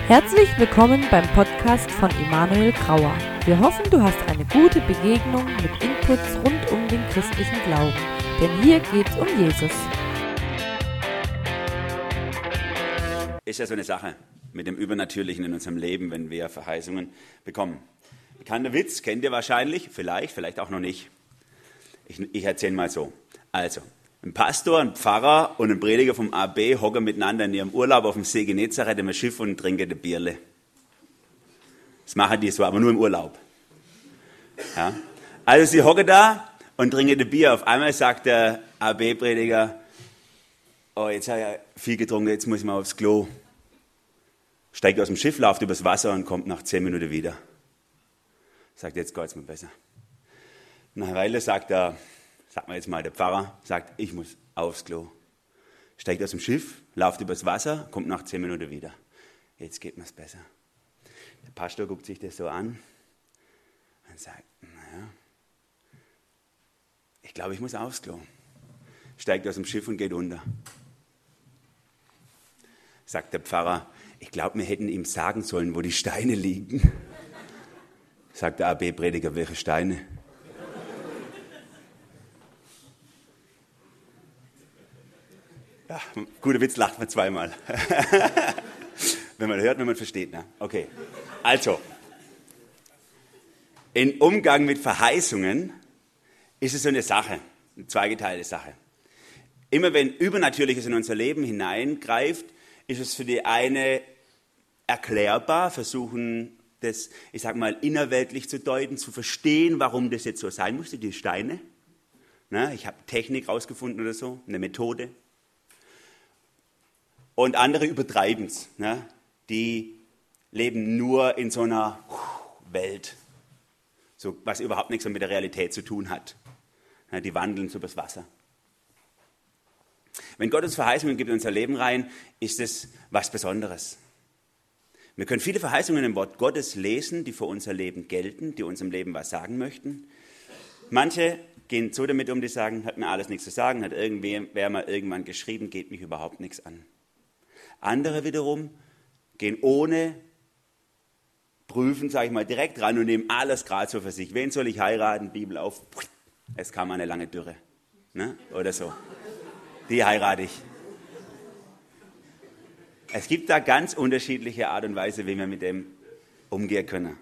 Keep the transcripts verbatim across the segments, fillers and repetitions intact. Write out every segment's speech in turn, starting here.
Herzlich willkommen beim Podcast von Emanuel Grauer. Wir hoffen, du hast eine gute Begegnung mit Inputs rund um den christlichen Glauben. Denn hier geht's um Jesus. Ist ja so eine Sache mit dem Übernatürlichen in unserem Leben, wenn wir Verheißungen bekommen. Bekannter Witz, kennt ihr wahrscheinlich, vielleicht, vielleicht auch noch nicht. Ich, ich erzähle mal so. Also, ein Pastor, ein Pfarrer und ein Prediger vom A B hocken miteinander in ihrem Urlaub auf dem See Genezareth im Schiff und trinken ein Bierle. Das machen die so, aber nur im Urlaub. Ja? Also sie hocken da und trinken ein Bier. Auf einmal sagt der A B-Prediger, oh, jetzt habe ich ja viel getrunken, jetzt muss ich mal aufs Klo. Steigt aus dem Schiff, läuft übers Wasser und kommt nach zehn Minuten wieder. Sagt, jetzt geht es mir besser. Nach einer Weile sagt er, sagt man jetzt mal, der Pfarrer sagt, ich muss aufs Klo. Steigt aus dem Schiff, läuft übers Wasser, kommt nach zehn Minuten wieder. Jetzt geht mir's besser. Der Pastor guckt sich das so an und sagt, naja, ich glaube, ich muss aufs Klo. Steigt aus dem Schiff und geht unter. Sagt der Pfarrer, ich glaube, wir hätten ihm sagen sollen, wo die Steine liegen. Sagt der A B-Prediger, welche Steine? Ja, guter Witz, lacht man zweimal. Wenn man hört, wenn man versteht. Ne? Okay, also, im Umgang mit Verheißungen ist es so eine Sache, eine zweigeteilte Sache. Immer wenn Übernatürliches in unser Leben hineingreift, ist es für die eine erklärbar, versuchen das, ich sag mal, innerweltlich zu deuten, zu verstehen, warum das jetzt so sein musste, die Steine. Ne? Ich habe Technik rausgefunden oder so, eine Methode. Und andere übertreiben es. Ne? Die leben nur in so einer Welt, so, was überhaupt nichts mit der Realität zu tun hat. Ne? Die wandeln so übers Wasser. Wenn Gott uns Verheißungen gibt in unser Leben rein, ist es was Besonderes. Wir können viele Verheißungen im Wort Gottes lesen, die für unser Leben gelten, die unserem Leben was sagen möchten. Manche gehen so damit um, die sagen, hat mir alles nichts zu sagen, hat irgendwer mal irgendwann geschrieben, geht mich überhaupt nichts an. Andere wiederum gehen ohne Prüfen, sage ich mal, direkt ran und nehmen alles gerade so für sich. Wen soll ich heiraten? Bibel auf. Es kam eine lange Dürre. Ne? Oder so. Die heirate ich. Es gibt da ganz unterschiedliche Art und Weise, wie wir mit dem umgehen können.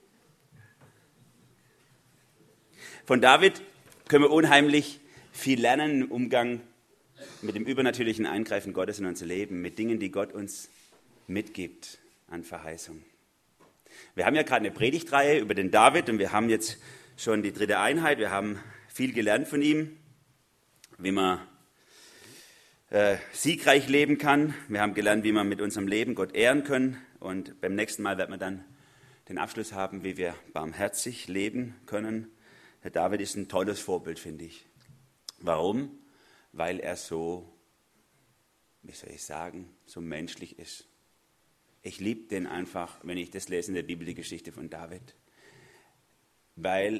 Von David können wir unheimlich viel lernen im Umgang mit dem übernatürlichen Eingreifen Gottes in unser Leben, mit Dingen, die Gott uns mitgibt an Verheißung. Wir haben ja gerade eine Predigtreihe über den David und wir haben jetzt schon die dritte Einheit. Wir haben viel gelernt von ihm, wie man äh, siegreich leben kann. Wir haben gelernt, wie wir mit unserem Leben Gott ehren können. Und beim nächsten Mal werden wir dann den Abschluss haben, wie wir barmherzig leben können. Der David ist ein tolles Vorbild, finde ich. Warum? Weil er so, wie soll ich sagen, so menschlich ist. Ich liebe den einfach, wenn ich das lese in der Bibel, die Geschichte von David. Weil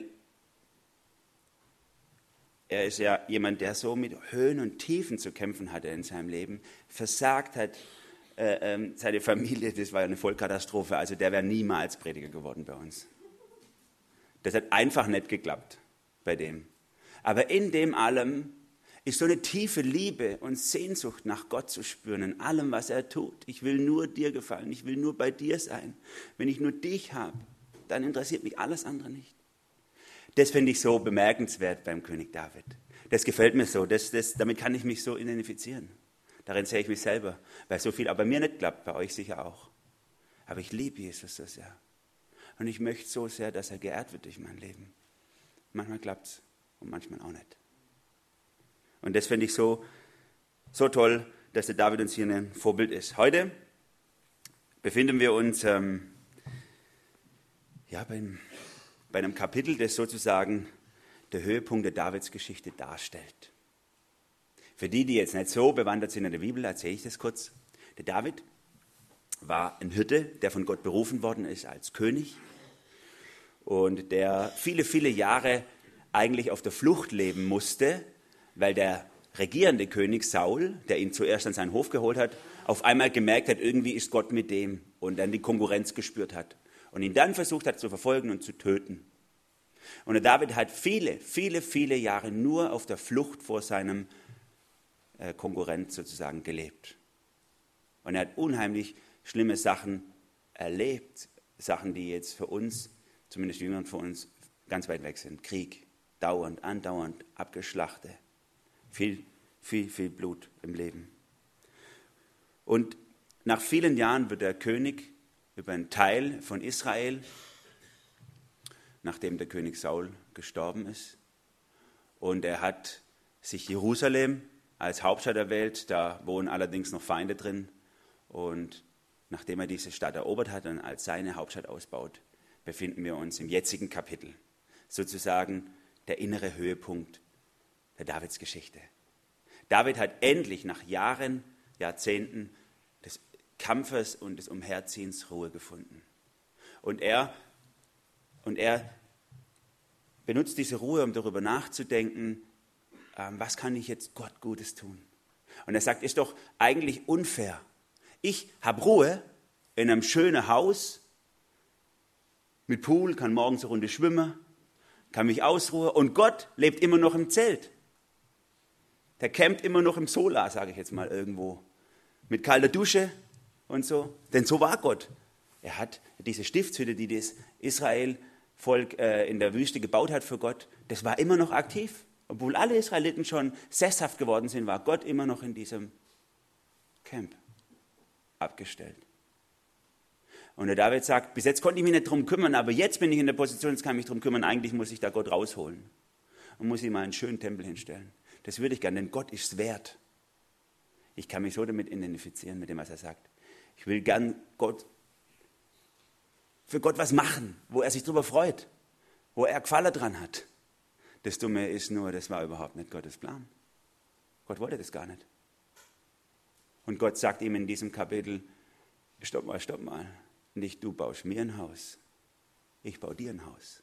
er ist ja jemand, der so mit Höhen und Tiefen zu kämpfen hatte in seinem Leben, versagt hat, äh, äh, seine Familie, das war ja eine Vollkatastrophe, also der wäre niemals Prediger geworden bei uns. Das hat einfach nicht geklappt bei dem. Aber in dem allem ist so eine tiefe Liebe und Sehnsucht nach Gott zu spüren, in allem, was er tut. Ich will nur dir gefallen, ich will nur bei dir sein. Wenn ich nur dich habe, dann interessiert mich alles andere nicht. Das finde ich so bemerkenswert beim König David. Das gefällt mir so, das, das, damit kann ich mich so identifizieren. Darin sehe ich mich selber, weil so viel, aber bei mir nicht klappt, bei euch sicher auch. Aber ich liebe Jesus so sehr. Und ich möchte so sehr, dass er geehrt wird durch mein Leben. Manchmal klappt es und manchmal auch nicht. Und das finde ich so, so toll, dass der David uns hier ein Vorbild ist. Heute befinden wir uns ähm, ja, beim, bei einem Kapitel, das sozusagen der Höhepunkt der Davidsgeschichte darstellt. Für die, die jetzt nicht so bewandert sind in der Bibel, erzähle ich das kurz. Der David war ein Hirte, der von Gott berufen worden ist als König und der viele, viele Jahre eigentlich auf der Flucht leben musste, weil der regierende König Saul, der ihn zuerst an seinen Hof geholt hat auf einmal gemerkt hat, irgendwie ist Gott mit dem und dann die Konkurrenz gespürt hat und ihn dann versucht hat zu verfolgen und zu töten. Und der David hat viele, viele, viele Jahre nur auf der Flucht vor seinem äh, Konkurrent sozusagen gelebt. Und er hat unheimlich schlimme Sachen erlebt, Sachen, die jetzt für uns, zumindest jüngeren von uns, ganz weit weg sind. Krieg, dauernd, andauernd, Abgeschlachte, viel, viel, viel Blut im Leben. Und nach vielen Jahren wird der König über einen Teil von Israel, nachdem der König Saul gestorben ist, und er hat sich Jerusalem als Hauptstadt erwählt, da wohnen allerdings noch Feinde drin, und nachdem er diese Stadt erobert hat und als seine Hauptstadt ausbaut, befinden wir uns im jetzigen Kapitel, sozusagen der innere Höhepunkt der Davidsgeschichte. David hat endlich nach Jahren, Jahrzehnten des Kampfes und des Umherziehens Ruhe gefunden. Und er, und er benutzt diese Ruhe, um darüber nachzudenken, ähm, was kann ich jetzt Gott Gutes tun? Und er sagt, ist doch eigentlich unfair. Ich habe Ruhe in einem schönen Haus mit Pool, kann morgens eine Runde schwimmen, kann mich ausruhen und Gott lebt immer noch im Zelt. Der campt immer noch im Solar, sage ich jetzt mal irgendwo, mit kalter Dusche und so. Denn so war Gott. Er hat diese Stiftshütte, die das Israel-Volk äh, in der Wüste gebaut hat für Gott, das war immer noch aktiv. Obwohl alle Israeliten schon sesshaft geworden sind, war Gott immer noch in diesem Camp abgestellt. Und der David sagt, bis jetzt konnte ich mich nicht drum kümmern, aber jetzt bin ich in der Position, jetzt kann ich mich drum kümmern, eigentlich muss ich da Gott rausholen und muss ihm mal einen schönen Tempel hinstellen. Das würde ich gerne, denn Gott ist es wert. Ich kann mich so damit identifizieren, mit dem, was er sagt. Ich will gern Gott, für Gott was machen, wo er sich drüber freut, wo er Gefallen dran hat. Das Dumme ist nur, das war überhaupt nicht Gottes Plan. Gott wollte das gar nicht. Und Gott sagt ihm in diesem Kapitel, stopp mal, stopp mal. Nicht du baust mir ein Haus, ich baue dir ein Haus.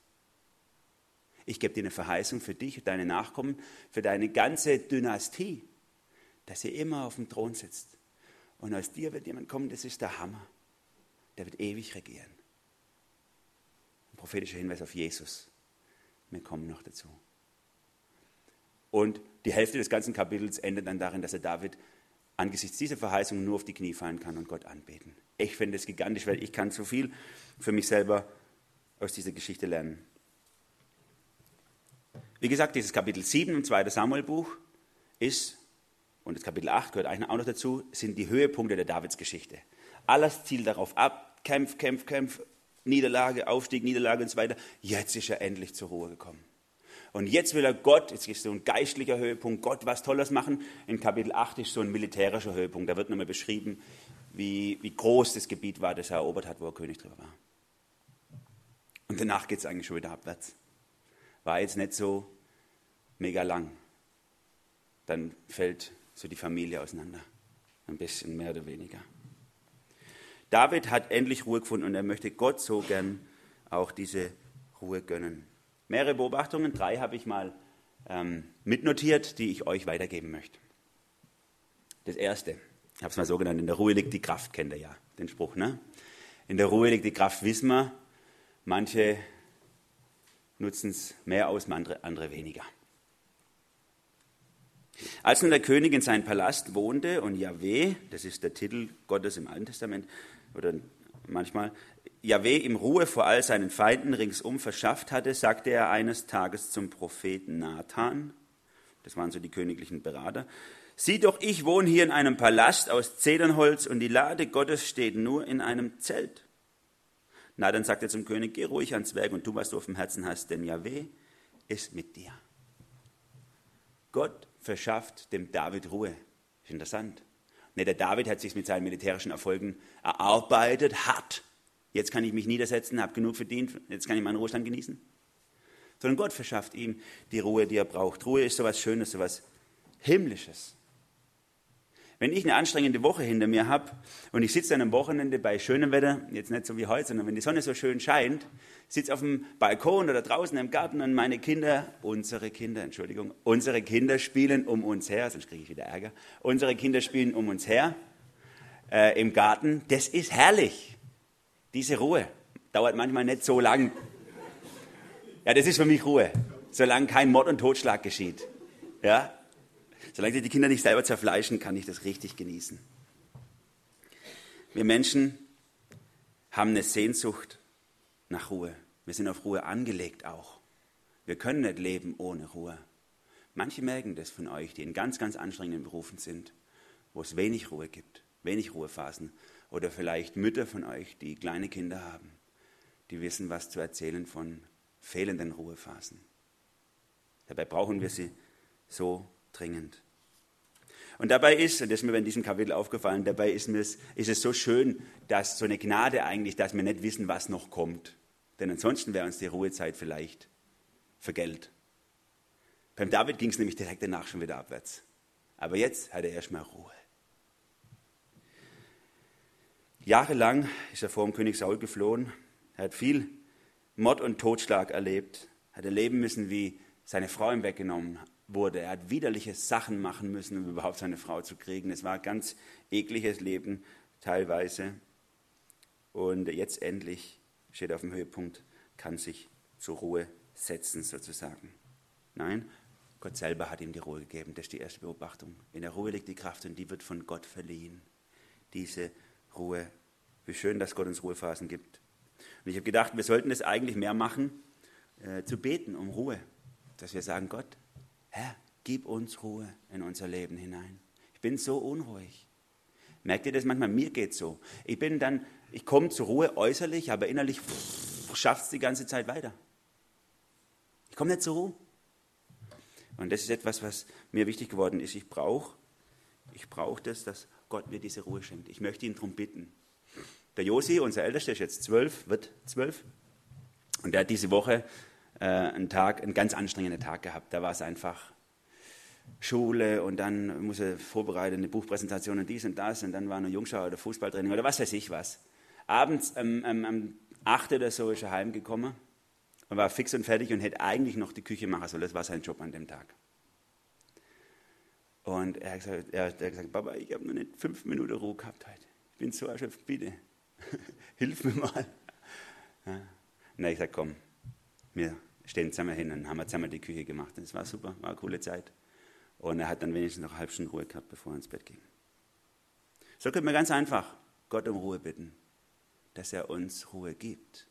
Ich gebe dir eine Verheißung für dich und deine Nachkommen, für deine ganze Dynastie, dass ihr immer auf dem Thron sitzt. Und aus dir wird jemand kommen, das ist der Hammer. Der wird ewig regieren. Ein prophetischer Hinweis auf Jesus. Wir kommen noch dazu. Und die Hälfte des ganzen Kapitels endet dann darin, dass er David angesichts dieser Verheißung nur auf die Knie fallen kann und Gott anbeten. Ich finde es gigantisch, weil ich kann so viel für mich selber aus dieser Geschichte lernen. Wie gesagt, dieses Kapitel sieben im zweiten Samuel-Buch ist, und das Kapitel acht gehört eigentlich auch noch dazu, sind die Höhepunkte der Davidsgeschichte. Alles zielt darauf ab, Kämpf, Kämpf, Kämpf, Niederlage, Aufstieg, Niederlage und so weiter. Jetzt ist er endlich zur Ruhe gekommen. Und jetzt will er Gott, jetzt ist so ein geistlicher Höhepunkt, Gott was Tolles machen. In Kapitel acht ist so ein militärischer Höhepunkt. Da wird nochmal beschrieben, wie, wie groß das Gebiet war, das er erobert hat, wo er König drüber war. Und danach geht es eigentlich schon wieder abwärts. War jetzt nicht so mega lang. Dann fällt so die Familie auseinander. Ein bisschen mehr oder weniger. David hat endlich Ruhe gefunden und er möchte Gott so gern auch diese Ruhe gönnen. Mehrere Beobachtungen, drei habe ich mal ähm, mitnotiert, die ich euch weitergeben möchte. Das erste, ich habe es mal so genannt, in der Ruhe liegt die Kraft, kennt ihr ja, den Spruch, ne? In der Ruhe liegt die Kraft, wissen wir, manche nutzen es mehr aus, andere, andere weniger. Als nun der König in seinem Palast wohnte und Jahwe, das ist der Titel Gottes im Alten Testament, oder manchmal, Jahwe ihm Ruhe vor all seinen Feinden ringsum verschafft hatte, sagte er eines Tages zum Propheten Nathan, das waren so die königlichen Berater, sieh doch, ich wohne hier in einem Palast aus Zedernholz und die Lade Gottes steht nur in einem Zelt. Nathan sagte zum König, geh ruhig ans Werk und tu, was du auf dem Herzen hast, denn Jahwe ist mit dir. Gott verschafft dem David Ruhe. Ist interessant. Ne, der David hat sich mit seinen militärischen Erfolgen erarbeitet, hart. Jetzt kann ich mich niedersetzen, habe genug verdient, jetzt kann ich meinen Ruhestand genießen. Sondern Gott verschafft ihm die Ruhe, die er braucht. Ruhe ist sowas Schönes, sowas Himmlisches. Wenn ich eine anstrengende Woche hinter mir habe und ich sitze dann am Wochenende bei schönem Wetter, jetzt nicht so wie heute, sondern wenn die Sonne so schön scheint, sitze auf dem Balkon oder draußen im Garten und meine Kinder, unsere Kinder, Entschuldigung, unsere Kinder spielen um uns her, sonst kriege ich wieder Ärger, unsere Kinder spielen um uns her, äh, im Garten, das ist herrlich. Diese Ruhe dauert manchmal nicht so lang. Ja, das ist für mich Ruhe, solange kein Mord und Totschlag geschieht. Ja? Solange die Kinder nicht selber zerfleischen, kann ich das richtig genießen. Wir Menschen haben eine Sehnsucht nach Ruhe. Wir sind auf Ruhe angelegt auch. Wir können nicht leben ohne Ruhe. Manche merken das von euch, die in ganz, ganz anstrengenden Berufen sind, wo es wenig Ruhe gibt, wenig Ruhephasen. Oder vielleicht Mütter von euch, die kleine Kinder haben, die wissen, was zu erzählen von fehlenden Ruhephasen. Dabei brauchen wir sie so dringend. Und dabei ist, und das ist mir in diesem Kapitel aufgefallen, dabei ist, mir, ist es so schön, dass so eine Gnade eigentlich, dass wir nicht wissen, was noch kommt. Denn ansonsten wäre uns die Ruhezeit vielleicht vergällt. Beim David ging es nämlich direkt danach schon wieder abwärts. Aber jetzt hat er erstmal Ruhe. Jahrelang ist er vor dem König Saul geflohen. Er hat viel Mord und Totschlag erlebt. Hat erleben müssen, wie seine Frau ihm weggenommen wurde. Er hat widerliche Sachen machen müssen, um überhaupt seine Frau zu kriegen. Es war ein ganz ekliges Leben teilweise. Und jetzt endlich steht er auf dem Höhepunkt, kann sich zur Ruhe setzen sozusagen. Nein, Gott selber hat ihm die Ruhe gegeben. Das ist die erste Beobachtung. In der Ruhe liegt die Kraft und die wird von Gott verliehen. Diese Ruhe. Wie schön, dass Gott uns Ruhephasen gibt. Und ich habe gedacht, wir sollten das eigentlich mehr machen, äh, zu beten um Ruhe. Dass wir sagen, Gott, Herr, gib uns Ruhe in unser Leben hinein. Ich bin so unruhig. Merkt ihr das manchmal? Mir geht es so. Ich bin dann, ich komme zur Ruhe äußerlich, aber innerlich schafft es die ganze Zeit weiter. Ich komme nicht zur Ruhe. Und das ist etwas, was mir wichtig geworden ist. Ich brauche ich brauch das, dass Gott mir diese Ruhe schenkt. Ich möchte ihn darum bitten. Der Josi, unser Ältester, ist jetzt zwölf, wird zwölf. Und der hat diese Woche äh, einen Tag, einen ganz anstrengenden Tag gehabt. Da war es einfach Schule und dann muss er vorbereiten, eine Buchpräsentation und dies und das. Und dann war noch Jungschau oder Fußballtraining oder was weiß ich was. Abends ähm, ähm, am acht oder so ist er heimgekommen. Er war fix und fertig und hätte eigentlich noch die Küche machen sollen. Das war sein Job an dem Tag. Und er hat gesagt, er hat gesagt Papa, ich habe noch nicht fünf Minuten Ruhe gehabt heute. Ich bin so erschöpft, bitte, hilf mir mal. Ja. Und dann habe ich gesagt, komm, wir stehen zusammen hin und haben zusammen die Küche gemacht. Und es war super, war eine coole Zeit. Und er hat dann wenigstens noch eine halbe Stunde Ruhe gehabt, bevor er ins Bett ging. So können wir ganz einfach Gott um Ruhe bitten, dass er uns Ruhe gibt.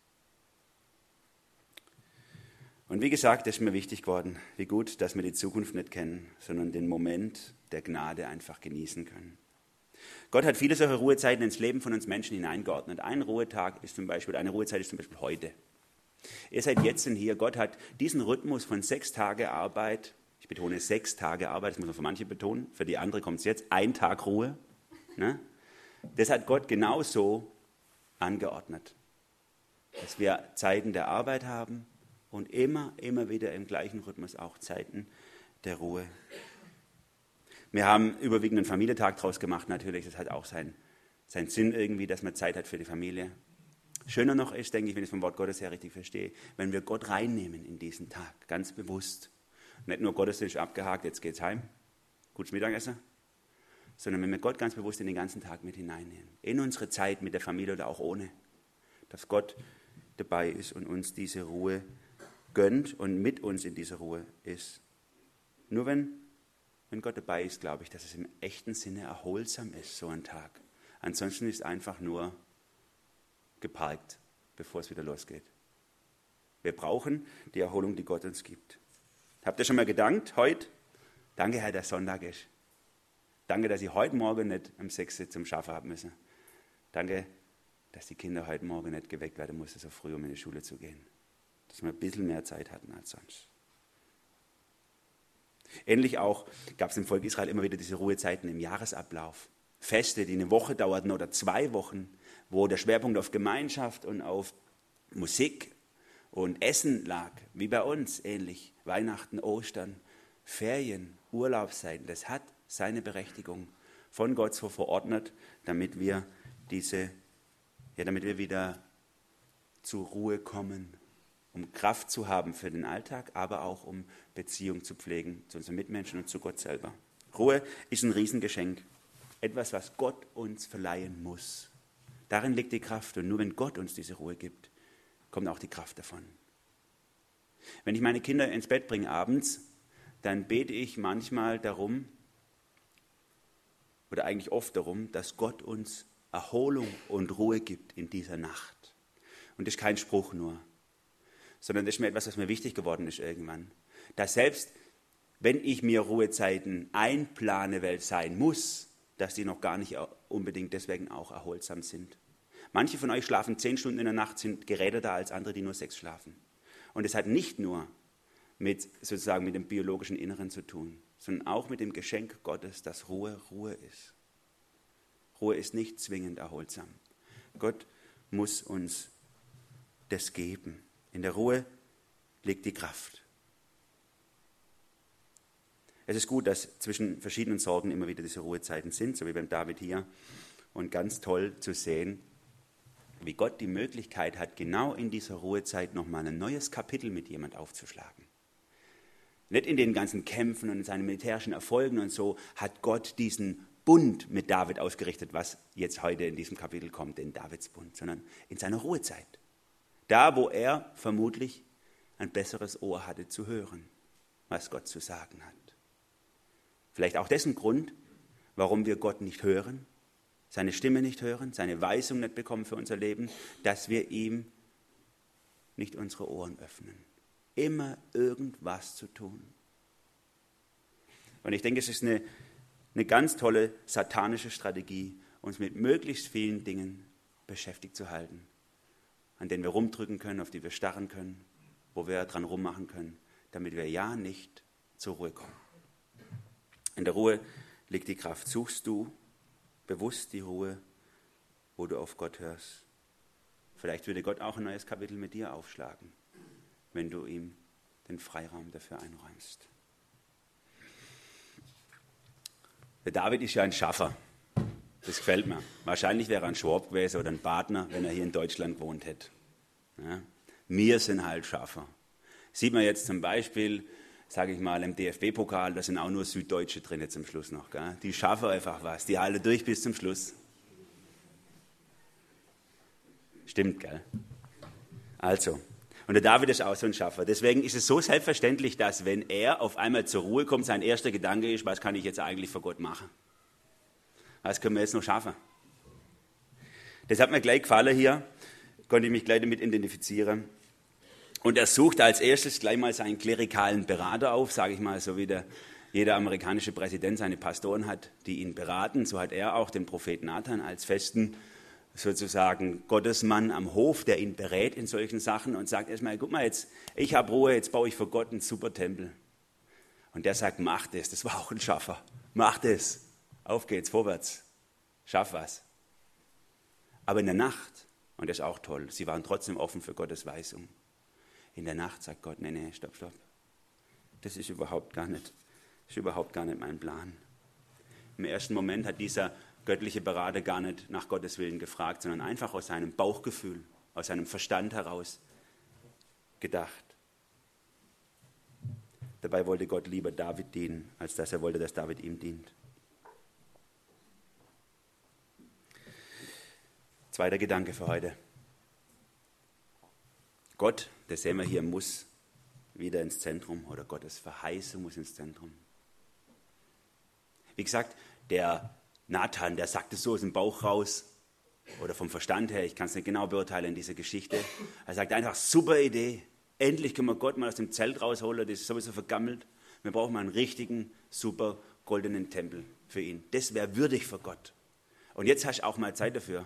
Und wie gesagt, das ist mir wichtig geworden, wie gut, dass wir die Zukunft nicht kennen, sondern den Moment der Gnade einfach genießen können. Gott hat viele solche Ruhezeiten ins Leben von uns Menschen hineingeordnet. Ein Ruhetag ist zum Beispiel, eine Ruhezeit ist zum Beispiel heute. Ihr seid jetzt und hier. Gott hat diesen Rhythmus von sechs Tage Arbeit, ich betone sechs Tage Arbeit, das muss man für manche betonen, für die andere kommt es jetzt, ein Tag Ruhe. Ne? Das hat Gott genauso angeordnet, dass wir Zeiten der Arbeit haben, und immer, immer wieder im gleichen Rhythmus auch Zeiten der Ruhe. Wir haben überwiegend einen Familientag draus gemacht natürlich. Das hat auch seinen, seinen Sinn irgendwie, dass man Zeit hat für die Familie. Schöner noch ist, denke ich, wenn ich es vom Wort Gottes her richtig verstehe, wenn wir Gott reinnehmen in diesen Tag, ganz bewusst. Nicht nur Gottesdienst abgehakt, jetzt geht's heim, gutes Mittagessen, sondern wenn wir Gott ganz bewusst in den ganzen Tag mit hineinnehmen. In unsere Zeit mit der Familie oder auch ohne. Dass Gott dabei ist und uns diese Ruhe gönnt und mit uns in dieser Ruhe ist. Nur wenn, wenn Gott dabei ist, glaube ich, dass es im echten Sinne erholsam ist, so ein Tag. Ansonsten ist es einfach nur geparkt, bevor es wieder losgeht. Wir brauchen die Erholung, die Gott uns gibt. Habt ihr schon mal gedankt, heute? Danke, Herr, dass Sonntag ist. Danke, dass ich heute Morgen nicht um sechs zum Schaffen haben müssen. Danke, dass die Kinder heute Morgen nicht geweckt werden mussten, so früh, um in die Schule zu gehen. Dass wir ein bisschen mehr Zeit hatten als sonst. Ähnlich auch gab es im Volk Israel immer wieder diese Ruhezeiten im Jahresablauf. Feste, die eine Woche dauerten oder zwei Wochen, wo der Schwerpunkt auf Gemeinschaft und auf Musik und Essen lag, wie bei uns ähnlich. Weihnachten, Ostern, Ferien, Urlaubszeiten, das hat seine Berechtigung von Gott so verordnet, damit wir diese, ja, damit wir wieder zur Ruhe kommen. Um Kraft zu haben für den Alltag, aber auch um Beziehung zu pflegen zu unseren Mitmenschen und zu Gott selber. Ruhe ist ein Riesengeschenk. etwas, was Gott uns verleihen muss. Darin liegt die Kraft. Und nur wenn Gott uns diese Ruhe gibt, kommt auch die Kraft davon. Wenn ich meine Kinder ins Bett bringe abends, dann bete ich manchmal darum, oder eigentlich oft darum, dass Gott uns Erholung und Ruhe gibt in dieser Nacht. Und das ist kein Spruch nur, sondern das ist mir etwas, was mir wichtig geworden ist irgendwann. Dass selbst, wenn ich mir Ruhezeiten einplane, weil es sein muss, dass die noch gar nicht unbedingt deswegen auch erholsam sind. Manche von euch schlafen zehn Stunden in der Nacht, sind geräderter als andere, die nur sechs schlafen. Und es hat nicht nur mit, sozusagen mit dem biologischen Inneren zu tun, sondern auch mit dem Geschenk Gottes, dass Ruhe Ruhe ist. Ruhe ist nicht zwingend erholsam. Gott muss uns das geben. In der Ruhe liegt die Kraft. Es ist gut, dass zwischen verschiedenen Sorgen immer wieder diese Ruhezeiten sind, so wie beim David hier. Und ganz toll zu sehen, wie Gott die Möglichkeit hat, genau in dieser Ruhezeit nochmal ein neues Kapitel mit jemand aufzuschlagen. Nicht in den ganzen Kämpfen und in seinen militärischen Erfolgen und so hat Gott diesen Bund mit David ausgerichtet, was jetzt heute in diesem Kapitel kommt, den Davidsbund, sondern in seiner Ruhezeit. Da, wo er vermutlich ein besseres Ohr hatte zu hören, was Gott zu sagen hat. Vielleicht auch dessen Grund, warum wir Gott nicht hören, seine Stimme nicht hören, seine Weisung nicht bekommen für unser Leben, dass wir ihm nicht unsere Ohren öffnen. Immer irgendwas zu tun. Und ich denke, es ist eine, eine ganz tolle satanische Strategie, uns mit möglichst vielen Dingen beschäftigt zu halten, an denen wir rumdrücken können, auf die wir starren können, wo wir dran rummachen können, damit wir ja nicht zur Ruhe kommen. In der Ruhe liegt die Kraft. Suchst du bewusst die Ruhe, wo du auf Gott hörst? Vielleicht würde Gott auch ein neues Kapitel mit dir aufschlagen, wenn du ihm den Freiraum dafür einräumst. Der David ist ja ein Schaffer. Das gefällt mir. Wahrscheinlich wäre er ein Schwab gewesen oder ein Badner, wenn er hier in Deutschland gewohnt hätte. Ja? Wir sind halt Schaffer. Sieht man jetzt zum Beispiel, sage ich mal, im D F B-Pokal, da sind auch nur Süddeutsche drin zum Schluss noch. Gell? Die schaffen einfach was, die halten durch bis zum Schluss. Stimmt, gell? Also, und der David ist auch so ein Schaffer. Deswegen ist es so selbstverständlich, dass wenn er auf einmal zur Ruhe kommt, sein erster Gedanke ist, was kann ich jetzt eigentlich für Gott machen? Was können wir jetzt noch schaffen? Das hat mir gleich gefallen hier, konnte ich mich gleich damit identifizieren. Und er sucht als erstes gleich mal seinen klerikalen Berater auf, sage ich mal, so wie der, jeder amerikanische Präsident seine Pastoren hat, die ihn beraten. So hat er auch den Propheten Nathan als festen, sozusagen Gottesmann am Hof, der ihn berät in solchen Sachen und sagt erstmal, guck mal jetzt, ich habe Ruhe, jetzt baue ich für Gott einen super Tempel. Und der sagt, mach das, das war auch ein Schaffer, mach das, auf geht's, vorwärts, schaff was. Aber in der Nacht, und das ist auch toll, sie waren trotzdem offen für Gottes Weisung. In der Nacht sagt Gott, nee, nee, stopp, stopp, das ist überhaupt gar nicht, das ist überhaupt gar nicht mein Plan. Im ersten Moment hat dieser göttliche Berater gar nicht nach Gottes Willen gefragt, sondern einfach aus seinem Bauchgefühl, aus seinem Verstand heraus gedacht. Dabei wollte Gott lieber David dienen, als dass er wollte, dass David ihm dient. Zweiter Gedanke für heute. Gott, das sehen wir hier, muss wieder ins Zentrum, oder Gottes Verheißung muss ins Zentrum. Wie gesagt, der Nathan, der sagt es so aus dem Bauch raus oder vom Verstand her, ich kann es nicht genau beurteilen in dieser Geschichte. Er sagt einfach, super Idee, endlich können wir Gott mal aus dem Zelt rausholen, das ist sowieso vergammelt. Wir brauchen mal einen richtigen, super goldenen Tempel für ihn. Das wäre würdig für Gott. Und jetzt hast du auch mal Zeit dafür.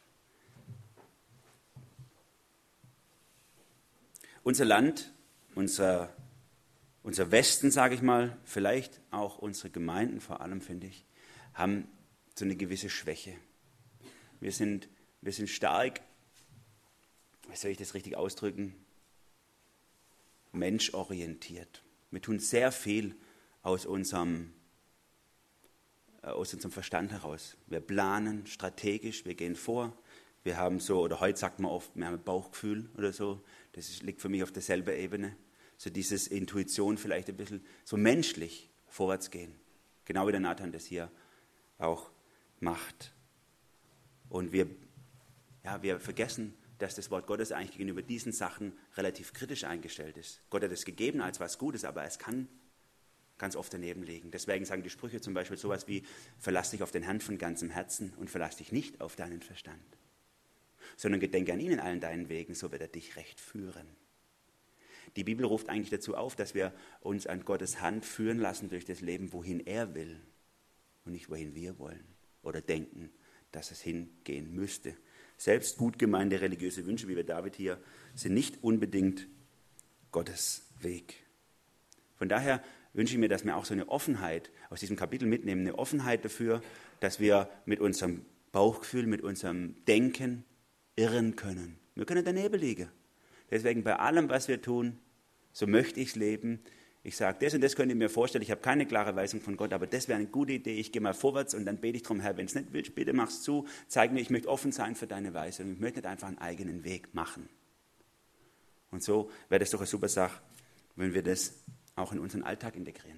Unser Land, unser, unser Westen, sage ich mal, vielleicht auch unsere Gemeinden vor allem, finde ich, haben so eine gewisse Schwäche. Wir sind, wir sind stark, wie soll ich das richtig ausdrücken, menschorientiert. Wir tun sehr viel aus unserem, aus unserem Verstand heraus. Wir planen strategisch, wir gehen vor. Wir haben so, oder heute sagt man oft, wir haben ein Bauchgefühl oder so. Das ist, liegt für mich auf derselben Ebene. So dieses Intuition vielleicht ein bisschen so menschlich vorwärts gehen. Genau wie der Nathan das hier auch macht. Und wir, ja, wir vergessen, dass das Wort Gottes eigentlich gegenüber diesen Sachen relativ kritisch eingestellt ist. Gott hat es gegeben als was Gutes, aber es kann ganz oft daneben liegen. Deswegen sagen die Sprüche zum Beispiel sowas wie, verlass dich auf den Herrn von ganzem Herzen und verlass dich nicht auf deinen Verstand, sondern gedenke an ihn in allen deinen Wegen, so wird er dich recht führen. Die Bibel ruft eigentlich dazu auf, dass wir uns an Gottes Hand führen lassen durch das Leben, wohin er will und nicht wohin wir wollen oder denken, dass es hingehen müsste. Selbst gut gemeinte religiöse Wünsche, wie bei David hier, sind nicht unbedingt Gottes Weg. Von daher wünsche ich mir, dass wir auch so eine Offenheit aus diesem Kapitel mitnehmen, eine Offenheit dafür, dass wir mit unserem Bauchgefühl, mit unserem Denken irren können. Wir können daneben liegen. Deswegen bei allem, was wir tun, so möchte ich es leben. Ich sage, das und das könnte ich mir vorstellen, ich habe keine klare Weisung von Gott, aber das wäre eine gute Idee, ich gehe mal vorwärts und dann bete ich darum, Herr, wenn es nicht willst, bitte mach's zu, zeig mir, ich möchte offen sein für deine Weisung, ich möchte nicht einfach einen eigenen Weg machen. Und so wäre das doch eine super Sache, wenn wir das auch in unseren Alltag integrieren.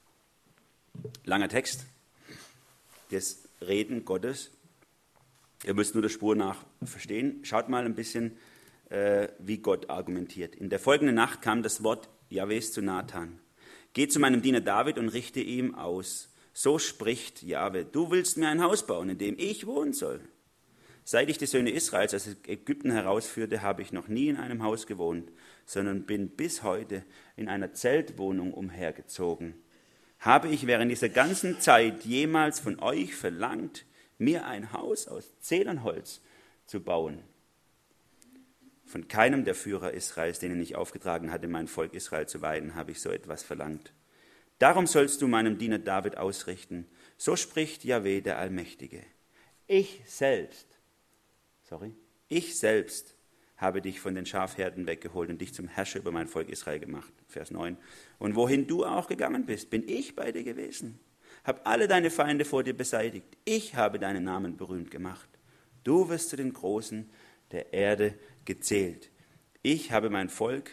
Langer Text, das Reden Gottes, ihr müsst nur der Spur nach verstehen, schaut mal ein bisschen, äh, wie Gott argumentiert. In der folgenden Nacht kam das Wort Jahwes zu Nathan. Geh zu meinem Diener David und richte ihm aus. So spricht Jahwe, du willst mir ein Haus bauen, in dem ich wohnen soll. Seit ich die Söhne Israels aus Ägypten herausführte, habe ich noch nie in einem Haus gewohnt, sondern bin bis heute in einer Zeltwohnung umhergezogen. Habe ich während dieser ganzen Zeit jemals von euch verlangt, mir ein Haus aus Zedernholz zu bauen? Von keinem der Führer Israels, denen ich aufgetragen hatte, mein Volk Israel zu weiden, habe ich so etwas verlangt. Darum sollst du meinem Diener David ausrichten. So spricht Jahwe, der Allmächtige. Ich selbst, sorry, ich selbst habe dich von den Schafherden weggeholt und dich zum Herrscher über mein Volk Israel gemacht. Vers neun. Und wohin du auch gegangen bist, bin ich bei dir gewesen. Hab alle deine Feinde vor dir beseitigt. Ich habe deinen Namen berühmt gemacht. Du wirst zu den Großen der Erde gezählt. Ich habe mein Volk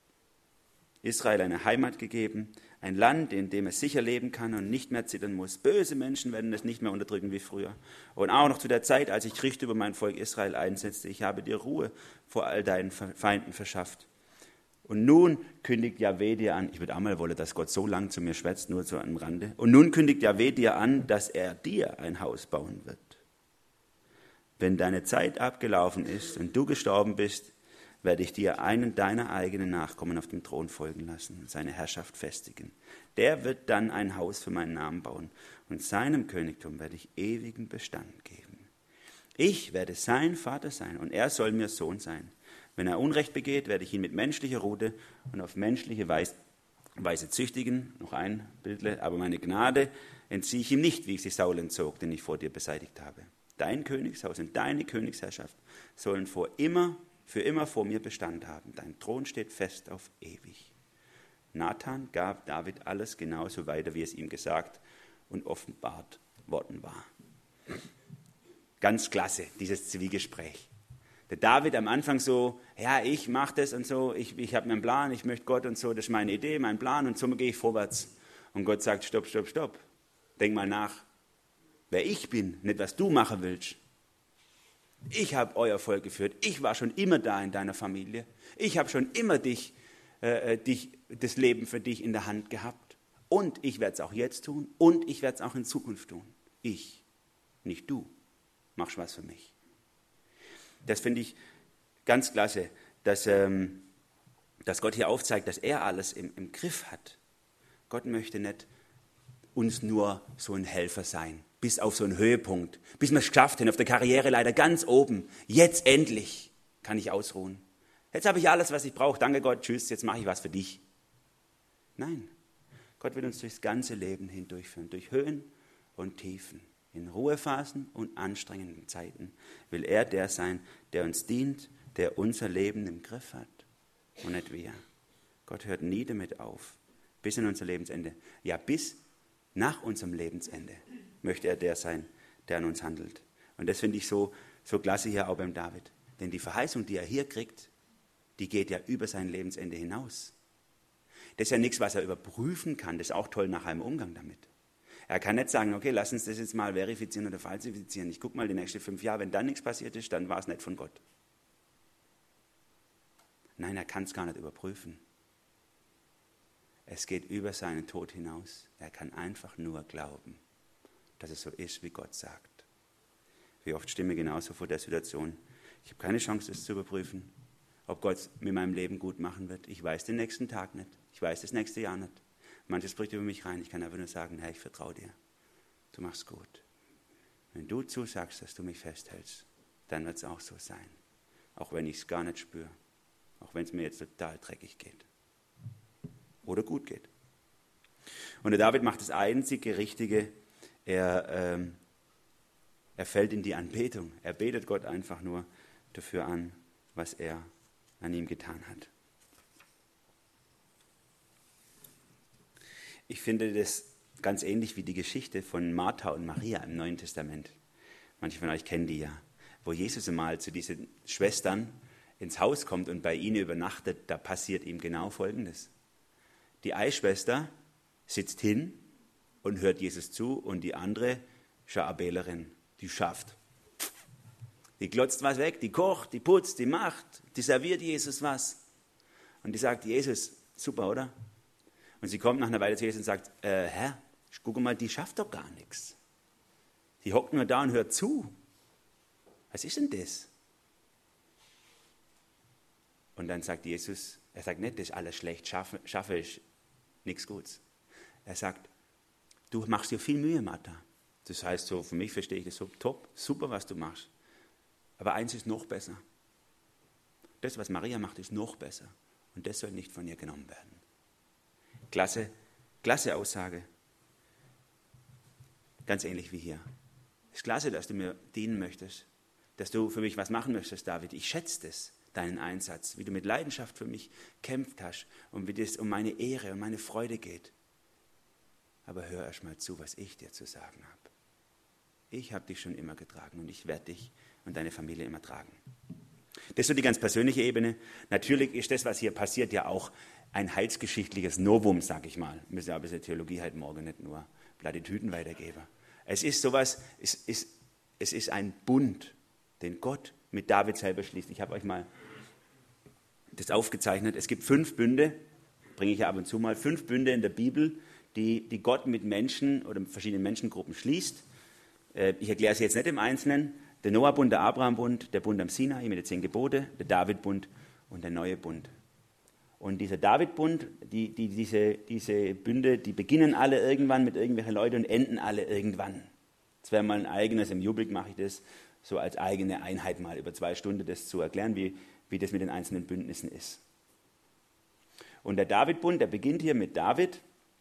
Israel eine Heimat gegeben, ein Land, in dem es sicher leben kann und nicht mehr zittern muss. Böse Menschen werden es nicht mehr unterdrücken wie früher. Und auch noch zu der Zeit, als ich Richter über mein Volk Israel einsetzte, ich habe dir Ruhe vor all deinen Feinden verschafft. Und nun kündigt Jahwe dir an, ich würde auch mal wollen, dass Gott so lang zu mir schwätzt, nur so am Rande. Und nun kündigt Jahwe dir an, dass er dir ein Haus bauen wird. Wenn deine Zeit abgelaufen ist und du gestorben bist, werde ich dir einen deiner eigenen Nachkommen auf dem Thron folgen lassen und seine Herrschaft festigen. Der wird dann ein Haus für meinen Namen bauen und seinem Königtum werde ich ewigen Bestand geben. Ich werde sein Vater sein und er soll mir Sohn sein. Wenn er Unrecht begeht, werde ich ihn mit menschlicher Rute und auf menschliche Weise züchtigen. Noch ein Bildle, aber meine Gnade entziehe ich ihm nicht, wie ich sie Saul entzog, den ich vor dir beseitigt habe. Dein Königshaus und deine Königsherrschaft sollen vor immer, für immer vor mir Bestand haben. Dein Thron steht fest auf ewig. Nathan gab David alles genauso weiter, wie es ihm gesagt und offenbart worden war. Ganz klasse, dieses Zwiegespräch. Der David am Anfang so, ja, ich mache das und so, ich, ich habe meinen Plan, ich möchte Gott und so, das ist meine Idee, mein Plan und so gehe ich vorwärts. Und Gott sagt, stopp, stopp, stopp, denk mal nach. Wer ich bin, nicht was du machen willst. Ich habe euer Volk geführt. Ich war schon immer da in deiner Familie. Ich habe schon immer dich, äh, dich, das Leben für dich in der Hand gehabt. Und ich werde es auch jetzt tun. Und ich werde es auch in Zukunft tun. Ich, nicht du, machst was für mich. Das finde ich ganz klasse, dass, ähm, dass Gott hier aufzeigt, dass er alles im, im Griff hat. Gott möchte nicht uns nur so ein Helfer sein, bis auf so einen Höhepunkt, bis wir es geschafft haben, auf der Karriere leider ganz oben. Jetzt endlich kann ich ausruhen. Jetzt habe ich alles, was ich brauche. Danke Gott, tschüss, jetzt mache ich was für dich. Nein, Gott will uns durchs ganze Leben hindurchführen, durch Höhen und Tiefen. In Ruhephasen und anstrengenden Zeiten will er der sein, der uns dient, der unser Leben im Griff hat und nicht wir. Gott hört nie damit auf, bis in unser Lebensende. Ja, bis nach unserem Lebensende möchte er der sein, der an uns handelt. Und das finde ich so, so klasse hier auch beim David. Denn die Verheißung, die er hier kriegt, die geht ja über sein Lebensende hinaus. Das ist ja nichts, was er überprüfen kann. Das ist auch toll nach einem Umgang damit. Er kann nicht sagen, okay, lass uns das jetzt mal verifizieren oder falsifizieren. Ich gucke mal die nächsten fünf Jahre, wenn dann nichts passiert ist, dann war es nicht von Gott. Nein, er kann es gar nicht überprüfen. Es geht über seinen Tod hinaus. Er kann einfach nur glauben, dass es so ist, wie Gott sagt. Wie oft stimme ich genauso vor der Situation. Ich habe keine Chance, das zu überprüfen, ob Gott es mit meinem Leben gut machen wird. Ich weiß den nächsten Tag nicht. Ich weiß das nächste Jahr nicht. Manches bricht über mich rein. Ich kann einfach nur sagen, Herr, ich vertraue dir. Du machst gut. Wenn du zusagst, dass du mich festhältst, dann wird es auch so sein. Auch wenn ich es gar nicht spüre. Auch wenn es mir jetzt total dreckig geht. Oder gut geht. Und der David macht das einzige Richtige. Er, ähm, er fällt in die Anbetung. Er betet Gott einfach nur dafür an, was er an ihm getan hat. Ich finde das ganz ähnlich wie die Geschichte von Martha und Maria im Neuen Testament. Manche von euch kennen die ja. Wo Jesus einmal zu diesen Schwestern ins Haus kommt und bei ihnen übernachtet, da passiert ihm genau Folgendes. Die Eischwester sitzt hin und hört Jesus zu und die andere Schabelerin, die schafft. Die glotzt was weg, die kocht, die putzt, die macht, die serviert Jesus was. Und die sagt, Jesus, super, oder? Und sie kommt nach einer Weile zu Jesus und sagt, äh, Herr, guck mal, die schafft doch gar nichts. Die hockt nur da und hört zu. Was ist denn das? Und dann sagt Jesus, er sagt nicht, das ist alles schlecht, schaffe, schaffe ich nichts Gutes. Er sagt, du machst dir viel Mühe, Martha. Das heißt, so für mich verstehe ich das so, top, super, was du machst. Aber eins ist noch besser. Das, was Maria macht, ist noch besser. Und das soll nicht von ihr genommen werden. Klasse, klasse Aussage. Ganz ähnlich wie hier. Es ist klasse, dass du mir dienen möchtest. Dass du für mich was machen möchtest, David. Ich schätze das, deinen Einsatz. Wie du mit Leidenschaft für mich kämpft hast. Und wie es um meine Ehre und meine Freude geht. Aber hör erst mal zu, was ich dir zu sagen habe. Ich habe dich schon immer getragen und ich werde dich und deine Familie immer tragen. Das ist so die ganz persönliche Ebene. Natürlich ist das, was hier passiert, ja auch ein heilsgeschichtliches Novum, sag ich mal. Wir müssen ja ein bisschen Theologie heute Morgen nicht nur Plattitüden weitergeben. Es ist sowas, es ist, es ist ein Bund, den Gott mit David selber schließt. Ich habe euch mal das aufgezeichnet. Es gibt fünf Bünde, bringe ich ja ab und zu mal, fünf Bünde in der Bibel, die, die Gott mit Menschen oder mit verschiedenen Menschengruppen schließt. Ich erkläre es jetzt nicht im Einzelnen. Der Noah-Bund, der Abraham-Bund, der Bund am Sinai mit den zehn Gebote, der David-Bund und der neue Bund. Und dieser David-Bund, die, die, diese, diese Bünde, die beginnen alle irgendwann mit irgendwelchen Leuten und enden alle irgendwann. Das wäre mal ein eigenes, im Jubel mache ich das, so als eigene Einheit mal über zwei Stunden das zu erklären, wie, wie das mit den einzelnen Bündnissen ist. Und der David-Bund, der beginnt hier mit David.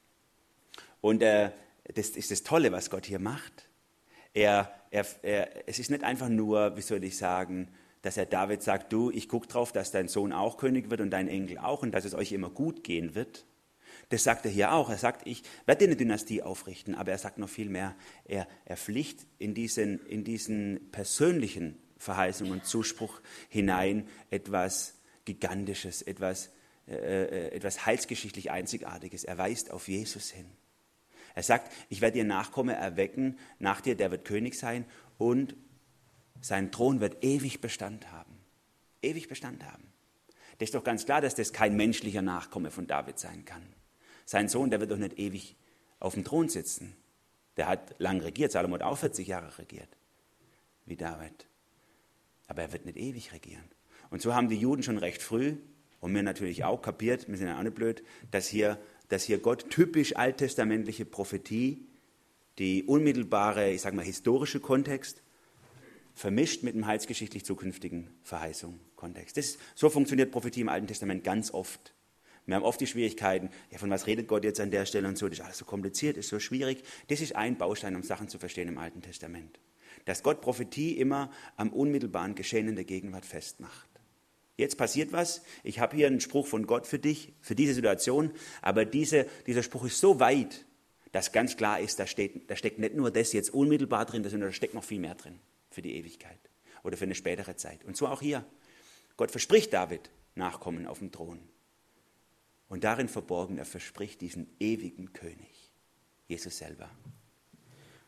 Und äh, das ist das Tolle, was Gott hier macht. Er, er, er, es ist nicht einfach nur, wie soll ich sagen, dass er David sagt, du, ich gucke drauf, dass dein Sohn auch König wird und dein Enkel auch und dass es euch immer gut gehen wird. Das sagt er hier auch. Er sagt, ich werde dir eine Dynastie aufrichten, aber er sagt noch viel mehr. Er, er pflicht in diesen, in diesen persönlichen Verheißungen und Zuspruch hinein etwas Gigantisches, etwas, äh, etwas heilsgeschichtlich Einzigartiges. Er weist auf Jesus hin. Er sagt, ich werde dir Nachkomme erwecken, nach dir, der wird König sein und sein Thron wird ewig Bestand haben. Ewig Bestand haben. Das ist doch ganz klar, dass das kein menschlicher Nachkomme von David sein kann. Sein Sohn, der wird doch nicht ewig auf dem Thron sitzen. Der hat lang regiert, Salomo hat auch vierzig Jahre regiert, wie David. Aber er wird nicht ewig regieren. Und so haben die Juden schon recht früh, und wir natürlich auch kapiert, wir sind ja auch nicht blöd, dass hier, dass hier Gott typisch alttestamentliche Prophetie, die unmittelbare, ich sage mal historische Kontext, vermischt mit dem heilsgeschichtlich zukünftigen Verheißung, Kontext. Das ist, so funktioniert Prophetie im Alten Testament ganz oft. Wir haben oft die Schwierigkeiten, ja, von was redet Gott jetzt an der Stelle und so, das ist alles so kompliziert, ist so schwierig. Das ist ein Baustein, um Sachen zu verstehen im Alten Testament. Dass Gott Prophetie immer am unmittelbaren Geschehen in der Gegenwart festmacht. Jetzt passiert was, ich habe hier einen Spruch von Gott für dich, für diese Situation, aber diese, dieser Spruch ist so weit, dass ganz klar ist, da, steht, da steckt nicht nur das jetzt unmittelbar drin, sondern da steckt noch viel mehr drin für die Ewigkeit oder für eine spätere Zeit. Und so auch hier. Gott verspricht David Nachkommen auf dem Thron. Und darin verborgen, er verspricht diesen ewigen König, Jesus selber.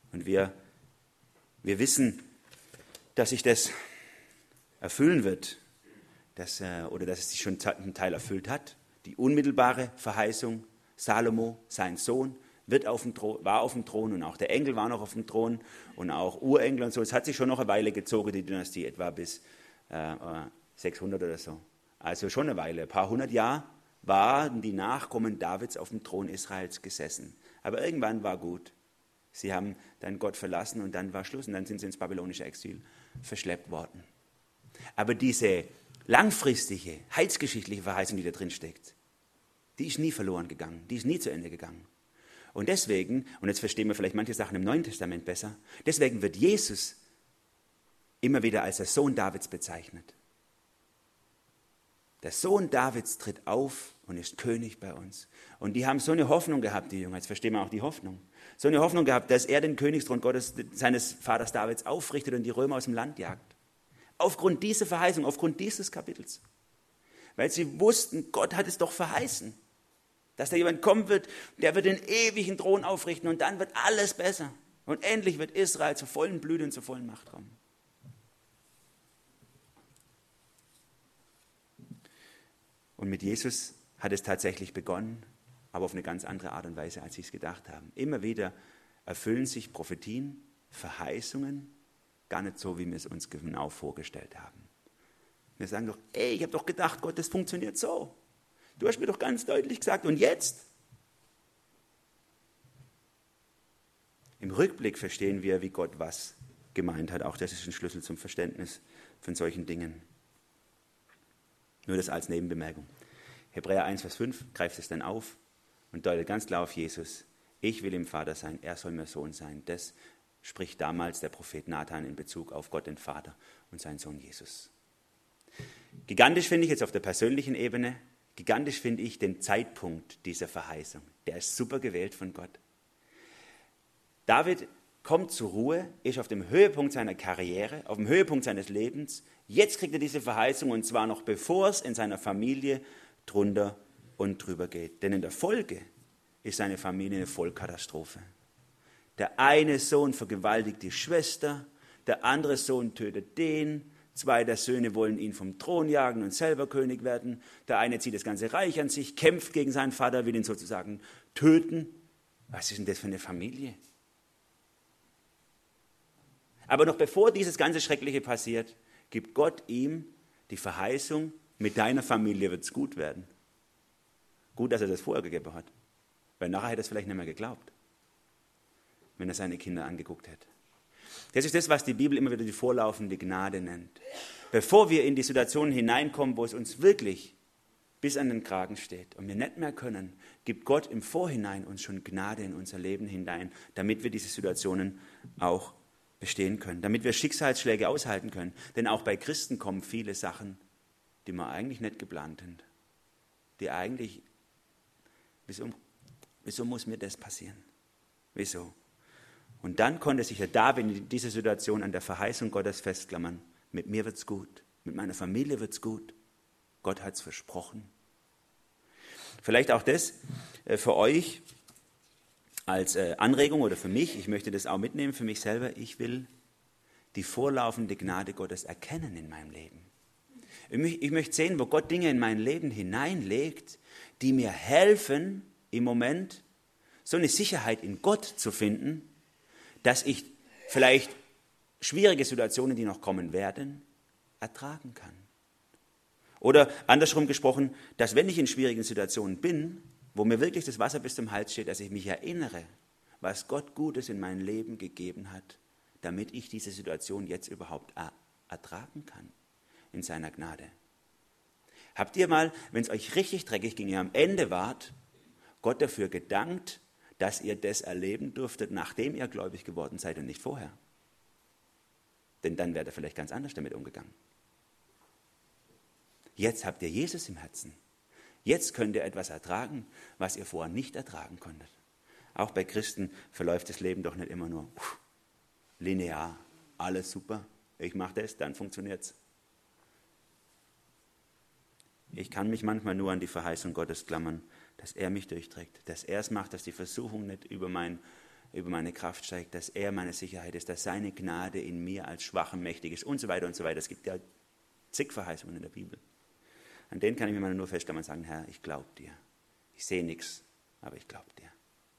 Und wir, wir wissen, dass sich das erfüllen wird, dass, oder dass es sich schon einen Teil erfüllt hat. Die unmittelbare Verheißung, Salomo, sein Sohn, wird auf dem Thron, war auf dem Thron und auch der Enkel war noch auf dem Thron und auch Urenkel und so. Es hat sich schon noch eine Weile gezogen, die Dynastie, etwa bis äh, sechshundert oder so. Also schon eine Weile, ein paar hundert Jahre waren die Nachkommen Davids auf dem Thron Israels gesessen. Aber irgendwann war gut. Sie haben dann Gott verlassen und dann war Schluss und dann sind sie ins babylonische Exil verschleppt worden. Aber diese langfristige, heilsgeschichtliche Verheißung, die da drin steckt, die ist nie verloren gegangen, die ist nie zu Ende gegangen. Und deswegen, und jetzt verstehen wir vielleicht manche Sachen im Neuen Testament besser, deswegen wird Jesus immer wieder als der Sohn Davids bezeichnet. Der Sohn Davids tritt auf und ist König bei uns. Und die haben so eine Hoffnung gehabt, die Jünger, jetzt verstehen wir auch die Hoffnung, so eine Hoffnung gehabt, dass er den Königsthron Gottes, seines Vaters Davids aufrichtet und die Römer aus dem Land jagt. Aufgrund dieser Verheißung, aufgrund dieses Kapitels. Weil sie wussten, Gott hat es doch verheißen. Dass da jemand kommen wird, der wird den ewigen Thron aufrichten und dann wird alles besser. Und endlich wird Israel zur vollen Blüte und zur vollen Macht kommen. Und mit Jesus hat es tatsächlich begonnen, aber auf eine ganz andere Art und Weise, als sie es gedacht haben. Immer wieder erfüllen sich Prophetien, Verheißungen, gar nicht so, wie wir es uns genau vorgestellt haben. Wir sagen doch, ey, ich habe doch gedacht, Gott, das funktioniert so. Du hast mir doch ganz deutlich gesagt, und jetzt? Im Rückblick verstehen wir, wie Gott was gemeint hat. Auch das ist ein Schlüssel zum Verständnis von solchen Dingen. Nur das als Nebenbemerkung. Hebräer eins, Vers fünf greift es dann auf und deutet ganz klar auf Jesus. Ich will ihm Vater sein, er soll mir Sohn sein. Das spricht damals der Prophet Nathan in Bezug auf Gott den Vater und seinen Sohn Jesus. Gigantisch finde ich jetzt auf der persönlichen Ebene, gigantisch finde ich den Zeitpunkt dieser Verheißung. Der ist super gewählt von Gott. David kommt zur Ruhe, ist auf dem Höhepunkt seiner Karriere, auf dem Höhepunkt seines Lebens. Jetzt kriegt er diese Verheißung und zwar noch bevor es in seiner Familie drunter und drüber geht. Denn in der Folge ist seine Familie eine Vollkatastrophe. Der eine Sohn vergewaltigt die Schwester, der andere Sohn tötet den, zwei der Söhne wollen ihn vom Thron jagen und selber König werden. Der eine zieht das ganze Reich an sich, kämpft gegen seinen Vater, will ihn sozusagen töten. Was ist denn das für eine Familie? Aber noch bevor dieses ganze Schreckliche passiert, gibt Gott ihm die Verheißung, mit deiner Familie wird es gut werden. Gut, dass er das vorher gegeben hat, weil nachher hätte er es vielleicht nicht mehr geglaubt, wenn er seine Kinder angeguckt hätte. Das ist das, was die Bibel immer wieder die vorlaufende Gnade nennt. Bevor wir in die Situationen hineinkommen, wo es uns wirklich bis an den Kragen steht und wir nicht mehr können, gibt Gott im Vorhinein uns schon Gnade in unser Leben hinein, damit wir diese Situationen auch bestehen können, damit wir Schicksalsschläge aushalten können. Denn auch bei Christen kommen viele Sachen, die wir eigentlich nicht geplant haben. Die eigentlich, wieso, wieso muss mir das passieren? Wieso? Und dann konnte sich der David in dieser Situation an der Verheißung Gottes festklammern. Mit mir wird's gut, mit meiner Familie wird's gut. Gott hat's versprochen. Vielleicht auch das für euch als Anregung oder für mich. Ich möchte das auch mitnehmen für mich selber. Ich will die vorlaufende Gnade Gottes erkennen in meinem Leben. Ich möchte sehen, wo Gott Dinge in mein Leben hineinlegt, die mir helfen, im Moment so eine Sicherheit in Gott zu finden, dass ich vielleicht schwierige Situationen, die noch kommen werden, ertragen kann. Oder andersrum gesprochen, dass wenn ich in schwierigen Situationen bin, wo mir wirklich das Wasser bis zum Hals steht, dass ich mich erinnere, was Gott Gutes in mein Leben gegeben hat, damit ich diese Situation jetzt überhaupt ertragen kann in seiner Gnade. Habt ihr mal, wenn es euch richtig dreckig ging, ihr am Ende wart, Gott dafür gedankt, dass ihr das erleben durftet, nachdem ihr gläubig geworden seid und nicht vorher? Denn dann wäre er vielleicht ganz anders damit umgegangen. Jetzt habt ihr Jesus im Herzen. Jetzt könnt ihr etwas ertragen, was ihr vorher nicht ertragen konntet. Auch bei Christen verläuft das Leben doch nicht immer nur linear. Alles super, ich mache das, dann funktioniert es. Ich kann mich manchmal nur an die Verheißung Gottes klammern, dass er mich durchträgt, dass er es macht, dass die Versuchung nicht über mein über meine Kraft steigt, dass er meine Sicherheit ist, dass seine Gnade in mir als Schwachem mächtig ist und so weiter und so weiter. Es gibt ja zig Verheißungen in der Bibel. An denen kann ich mir mal nur feststellen und sagen, Herr, ich glaube dir. Ich sehe nichts, aber ich glaube dir.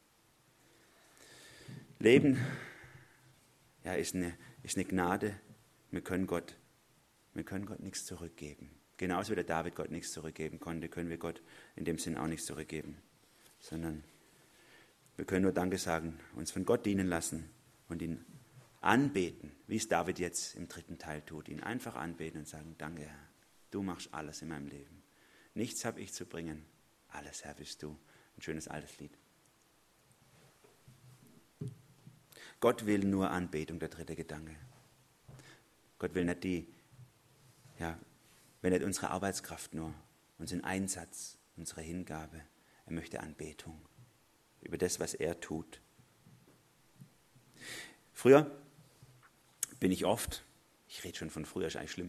Leben ja, ist, eine, ist eine Gnade. Wir können, Gott, wir können Gott nichts zurückgeben. Genauso wie der David Gott nichts zurückgeben konnte, können wir Gott in dem Sinn auch nichts zurückgeben. Sondern wir können nur Danke sagen, uns von Gott dienen lassen und ihn anbeten, wie es David jetzt im dritten Teil tut. Ihn einfach anbeten und sagen, danke Herr, du machst alles in meinem Leben. Nichts habe ich zu bringen, alles Herr bist du. Ein schönes altes Lied. Gott will nur Anbetung, der dritte Gedanke. Gott will nicht die, ja, will nicht unsere Arbeitskraft nur, unseren Einsatz, unsere Hingabe. Er möchte Anbetung über das, was er tut. Früher bin ich oft, ich rede schon von früher, ist eigentlich schlimm.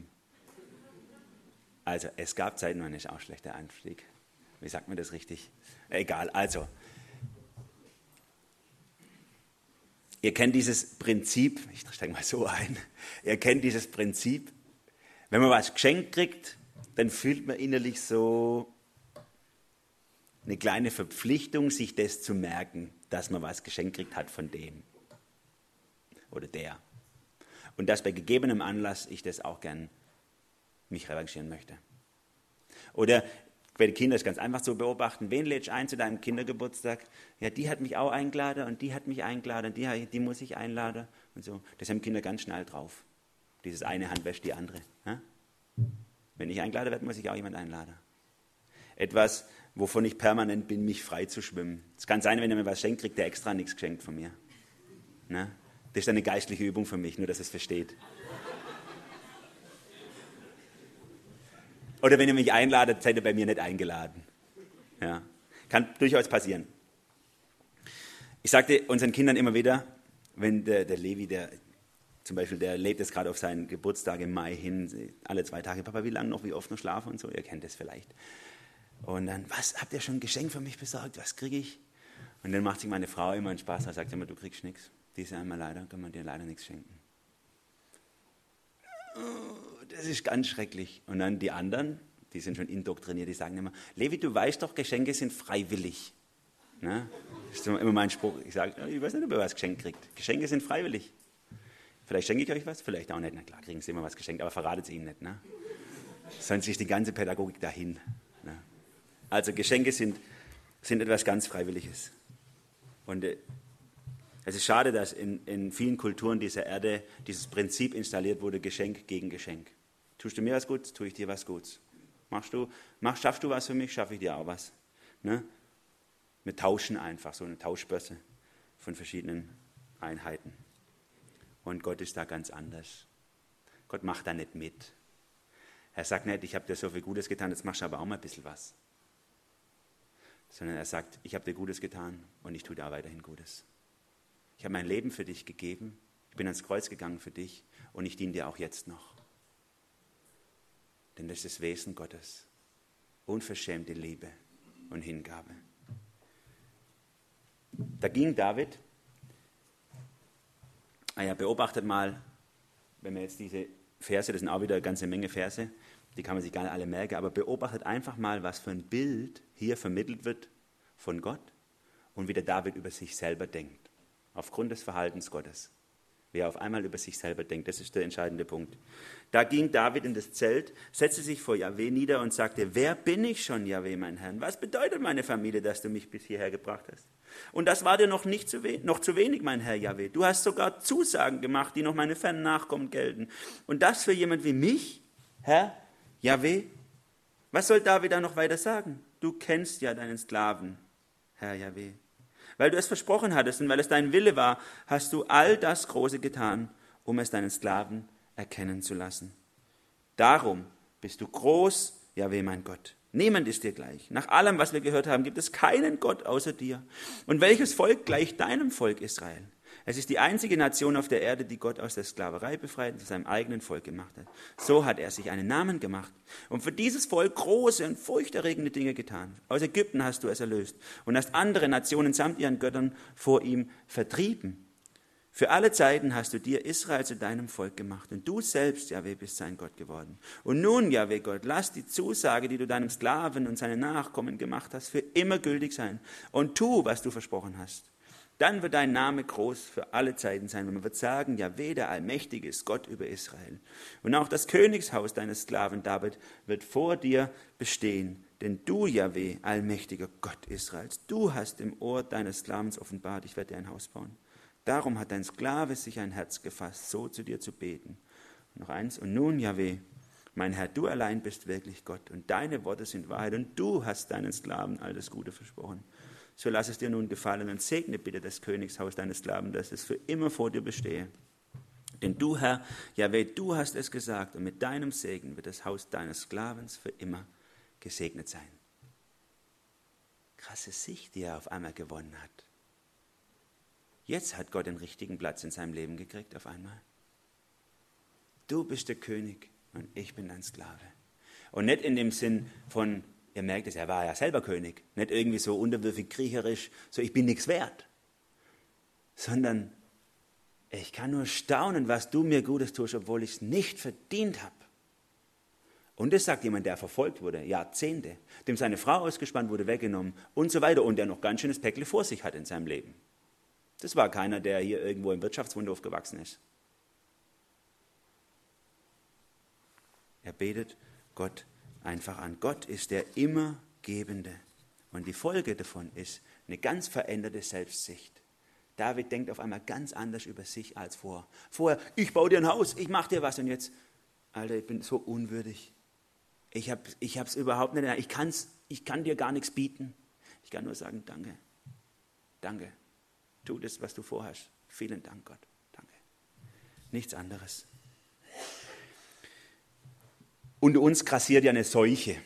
Also es gab Zeiten, wann ist auch schlechter Anstieg. Wie sagt man das richtig? Egal, also. Ihr kennt dieses Prinzip, ich steige mal so ein, ihr kennt dieses Prinzip, wenn man was geschenkt kriegt, dann fühlt man innerlich so eine kleine Verpflichtung, sich das zu merken, dass man was geschenkt kriegt hat von dem oder der. Und dass bei gegebenem Anlass ich das auch gern mich revanchieren möchte. Oder bei den Kindern ist ganz einfach zu beobachten, wen lädst du ein zu deinem Kindergeburtstag? Ja, die hat mich auch eingeladen und die hat mich eingeladen und die, die muss ich einladen und so. Das haben Kinder ganz schnell drauf. Dieses eine Hand wäscht die andere. Ja? Wenn ich eingeladen werde, muss ich auch jemand einladen. Etwas, wovon ich permanent bin, mich frei zu schwimmen. Es kann sein, wenn er mir was schenkt, kriegt er extra nichts geschenkt von mir. Ne? Das ist eine geistliche Übung für mich, nur dass es versteht. Oder wenn ihr mich einladet, seid ihr bei mir nicht eingeladen. Ja. Kann durchaus passieren. Ich sagte unseren Kindern immer wieder, wenn der, der Levi, der zum Beispiel, der lädt jetzt gerade auf seinen Geburtstag im Mai hin, alle zwei Tage, Papa, wie lange noch, wie oft noch schlafen und so, ihr kennt das vielleicht. Und dann, was, habt ihr schon ein Geschenk für mich besorgt, was kriege ich? Und dann macht sich meine Frau immer einen Spaß, und sagt immer, du kriegst nichts. Diese einmal leider, kann man dir leider nichts schenken. Das ist ganz schrecklich. Und dann die anderen, die sind schon indoktriniert, die sagen immer, Levi, du weißt doch, Geschenke sind freiwillig. Ne? Das ist immer mein Spruch. Ich sage, ich weiß nicht, ob ihr was geschenkt kriegt. Geschenke sind freiwillig. Vielleicht schenke ich euch was, vielleicht auch nicht. Na klar, kriegen sie immer was geschenkt, aber verratet es ihnen nicht. Ne? Sonst ist die ganze Pädagogik dahin. Ne? Also Geschenke sind, sind etwas ganz Freiwilliges. Und äh, es ist schade, dass in, in vielen Kulturen dieser Erde dieses Prinzip installiert wurde, Geschenk gegen Geschenk. Tust du mir was Gutes, tue ich dir was Gutes. Machst du, mach, schaffst du was für mich, schaffe ich dir auch was. Ne? Wir tauschen einfach, so eine Tauschbörse von verschiedenen Einheiten. Und Gott ist da ganz anders. Gott macht da nicht mit. Er sagt nicht, ich habe dir so viel Gutes getan, jetzt machst du aber auch mal ein bisschen was. Sondern er sagt, ich habe dir Gutes getan und ich tue dir auch weiterhin Gutes. Ich habe mein Leben für dich gegeben, ich bin ans Kreuz gegangen für dich und ich diene dir auch jetzt noch. Denn das ist das Wesen Gottes. Unverschämte Liebe und Hingabe. Da ging David, ah ja, beobachtet mal, wenn wir jetzt diese Verse, das sind auch wieder eine ganze Menge Verse, die kann man sich gar nicht alle merken, aber beobachtet einfach mal, was für ein Bild hier vermittelt wird von Gott und wie der David über sich selber denkt. Aufgrund des Verhaltens Gottes. Wie er auf einmal über sich selber denkt, das ist der entscheidende Punkt. Da ging David in das Zelt, setzte sich vor Jahwe nieder und sagte, wer bin ich schon, Jahwe, mein Herr? Was bedeutet meine Familie, dass du mich bis hierher gebracht hast? Und das war dir noch, nicht zu we- noch zu wenig, mein Herr Jahwe. Du hast sogar Zusagen gemacht, die noch meine fernen Nachkommen gelten. Und das für jemand wie mich, Herr Jahwe? Was soll David da noch weiter sagen? Du kennst ja deinen Sklaven, Herr Jahwe. Weil du es versprochen hattest und weil es dein Wille war, hast du all das Große getan, um es deinen Sklaven erkennen zu lassen. Darum bist du groß, Jahwe, mein Gott. Niemand ist dir gleich. Nach allem, was wir gehört haben, gibt es keinen Gott außer dir. Und welches Volk gleicht deinem Volk Israel? Es ist die einzige Nation auf der Erde, die Gott aus der Sklaverei befreit und zu seinem eigenen Volk gemacht hat. So hat er sich einen Namen gemacht und für dieses Volk große und furchterregende Dinge getan. Aus Ägypten hast du es erlöst und hast andere Nationen samt ihren Göttern vor ihm vertrieben. Für alle Zeiten hast du dir Israel zu deinem Volk gemacht und du selbst, Jahwe, bist sein Gott geworden. Und nun, Jahwe Gott, lass die Zusage, die du deinem Sklaven und seinen Nachkommen gemacht hast, für immer gültig sein und tu, was du versprochen hast. Dann wird dein Name groß für alle Zeiten sein. Und man wird sagen, Jahwe, der Allmächtige, ist Gott über Israel. Und auch das Königshaus deines Sklaven David wird vor dir bestehen. Denn du, Jahwe, allmächtiger Gott Israels, du hast im Ohr deines Sklavens offenbart, ich werde dir ein Haus bauen. Darum hat dein Sklave sich ein Herz gefasst, so zu dir zu beten. Und noch eins, und nun, Jahwe, mein Herr, du allein bist wirklich Gott und deine Worte sind Wahrheit und du hast deinen Sklaven all das Gute versprochen. So lass es dir nun gefallen und segne bitte das Königshaus deines Sklaven, dass es für immer vor dir bestehe. Denn du, Herr, Jahwe, du hast es gesagt und mit deinem Segen wird das Haus deines Sklavens für immer gesegnet sein. Krasse Sicht, die er auf einmal gewonnen hat. Jetzt hat Gott den richtigen Platz in seinem Leben gekriegt auf einmal. Du bist der König und ich bin dein Sklave. Und nicht in dem Sinn von, ihr merkt es, er war ja selber König, nicht irgendwie so unterwürfig kriecherisch, so ich bin nichts wert, sondern ich kann nur staunen, was du mir Gutes tust, obwohl ich es nicht verdient habe. Und das sagt jemand, der verfolgt wurde, Jahrzehnte, dem seine Frau ausgespannt wurde, weggenommen und so weiter und der noch ganz schönes Päckle vor sich hat in seinem Leben. Das war keiner, der hier irgendwo im Wirtschaftswunder aufgewachsen ist. Er betet Gott einfach an. Gott ist der Immergebende. Und die Folge davon ist eine ganz veränderte Selbstsicht. David denkt auf einmal ganz anders über sich als vorher. Vorher, ich baue dir ein Haus, ich mache dir was und jetzt, Alter, ich bin so unwürdig. Ich habe ich hab's überhaupt nicht, ich, kann's, ich kann dir gar nichts bieten. Ich kann nur sagen, danke, danke. Tu das, was du vorhast. Vielen Dank, Gott. Danke. Nichts anderes. Unter uns grassiert ja eine Seuche.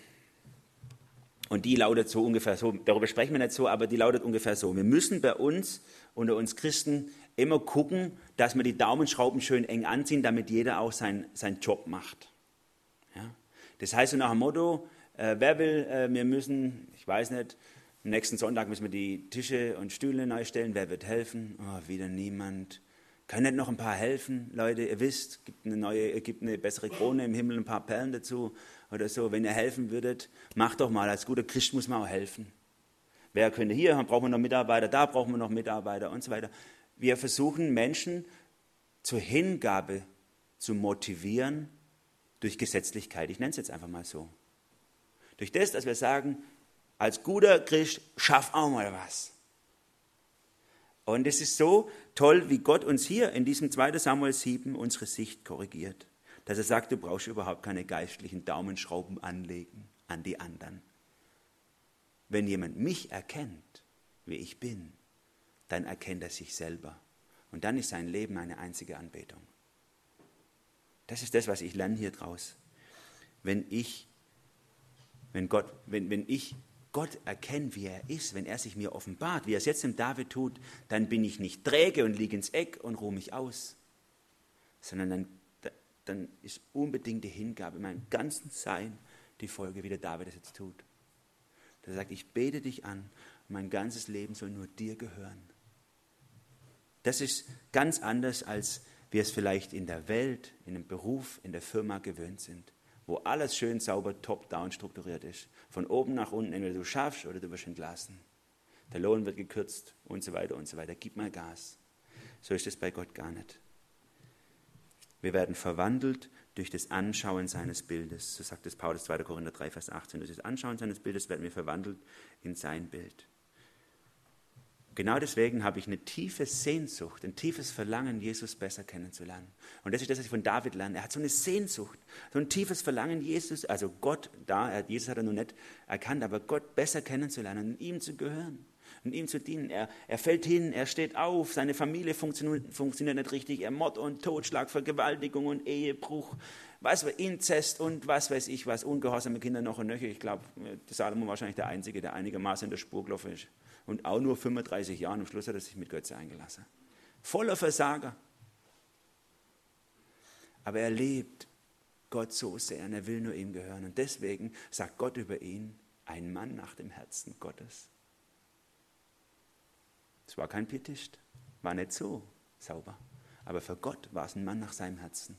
Und die lautet so ungefähr so, darüber sprechen wir nicht so, aber die lautet ungefähr so. Wir müssen bei uns, unter uns Christen, immer gucken, dass wir die Daumenschrauben schön eng anziehen, damit jeder auch sein, seinen Job macht. Ja? Das heißt so nach dem Motto, äh, wer will, äh, wir müssen, ich weiß nicht, am nächsten Sonntag müssen wir die Tische und Stühle neu stellen. Wer wird helfen? Oh, wieder niemand. Kann nicht noch ein paar helfen? Leute, ihr wisst, gibt eine neue, gibt eine bessere Krone im Himmel, ein paar Perlen dazu oder so. Wenn ihr helfen würdet, macht doch mal. Als guter Christ muss man auch helfen. Wer könnte hier? Brauchen wir noch Mitarbeiter? Da brauchen wir noch Mitarbeiter und so weiter. Wir versuchen Menschen zur Hingabe zu motivieren durch Gesetzlichkeit. Ich nenne es jetzt einfach mal so. Durch das, dass wir sagen, als guter Christ, schaff auch mal was. Und es ist so toll, wie Gott uns hier in diesem zweiten Samuel sieben unsere Sicht korrigiert. Dass er sagt, du brauchst überhaupt keine geistlichen Daumenschrauben anlegen an die anderen. Wenn jemand mich erkennt, wie ich bin, dann erkennt er sich selber. Und dann ist sein Leben eine einzige Anbetung. Das ist das, was ich lerne hier draus. Wenn ich, wenn Gott, wenn, wenn ich Gott erkenne, wie er ist, wenn er sich mir offenbart, wie er es jetzt im David tut, dann bin ich nicht träge und liege ins Eck und ruhe mich aus, sondern dann, dann ist unbedingt die Hingabe, meinem ganzen Sein, die Folge, wie der David es jetzt tut. Der sagt, ich bete dich an und mein ganzes Leben soll nur dir gehören. Das ist ganz anders, als wir es vielleicht in der Welt, in dem Beruf, in der Firma gewöhnt sind, wo alles schön sauber, top-down strukturiert ist. Von oben nach unten, entweder du schaffst oder du wirst entlassen. Der Lohn wird gekürzt und so weiter und so weiter. Gib mal Gas. So ist es bei Gott gar nicht. Wir werden verwandelt durch das Anschauen seines Bildes. So sagt es Paulus, zweiter Korinther drei, Vers achtzehn. Durch das Anschauen seines Bildes werden wir verwandelt in sein Bild. Genau deswegen habe ich eine tiefe Sehnsucht, ein tiefes Verlangen, Jesus besser kennenzulernen. Und das ist das, was ich von David lerne. Er hat so eine Sehnsucht, so ein tiefes Verlangen, Jesus, also Gott da, Jesus hat er noch nicht erkannt, aber Gott besser kennenzulernen und ihm zu gehören und ihm zu dienen. Er, er fällt hin, er steht auf, seine Familie funktioniert, funktioniert nicht richtig, er Mord und Totschlag, Vergewaltigung und Ehebruch, was weiß Inzest und was weiß ich was, ungehorsame Kinder noch und nöcher. Ich glaube, Salomo war wahrscheinlich der Einzige, der einigermaßen in der Spur gelaufen ist. Und auch nur fünfunddreißig Jahre, am Schluss hat er sich mit Götze eingelassen. voller Versager. Aber er liebt Gott so sehr und er will nur ihm gehören. Und deswegen sagt Gott über ihn, ein Mann nach dem Herzen Gottes. Es war kein Pietist, war nicht so sauber. Aber für Gott war es ein Mann nach seinem Herzen.